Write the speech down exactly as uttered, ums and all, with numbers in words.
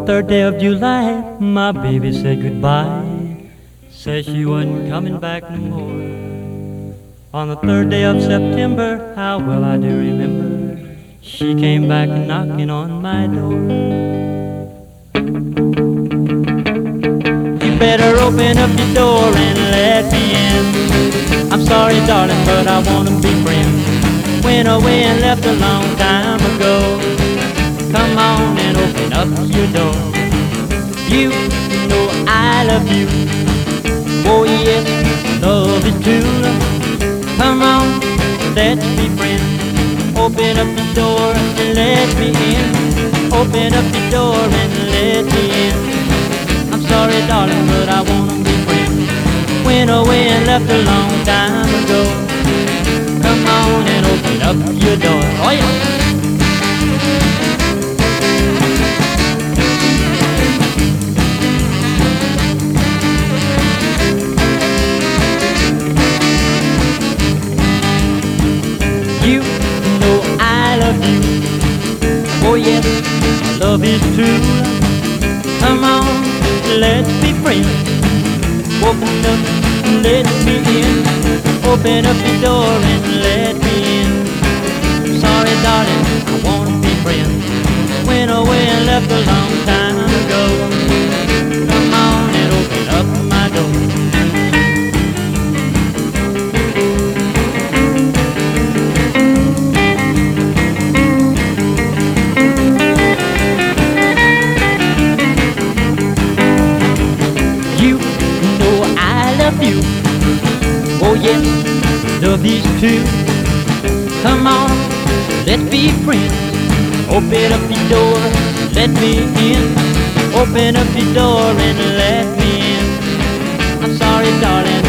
the third day of July, my baby said goodbye. Said she wasn't coming back no more. On the third day of September, how well I do remember, she came back knocking on my door. You better open up your door and let me in. I'm sorry, darling, but I wanna be friends. Went away and left a long time ago. Come on and open up your door. You know I love you. Oh yes, love is true. Come on, let's be friends. Open up the door and let me in. Open up the door and let me in. I'm sorry, darling, but I wanna be friends. Went away and left a long time ago. Come on and open up your door. Oh yeah. You know I love you. Oh yes, love is true. Come on, let's be friends. Open up, let me in. Open up the door and let me in. Sorry, darling, I wanna be friends. Went away and left a long time ago. Come on and open up my door. You. Oh yes, love is true. Come on, let's be friends. Open up the door, let me in. Open up the door and let me in. I'm sorry, darling,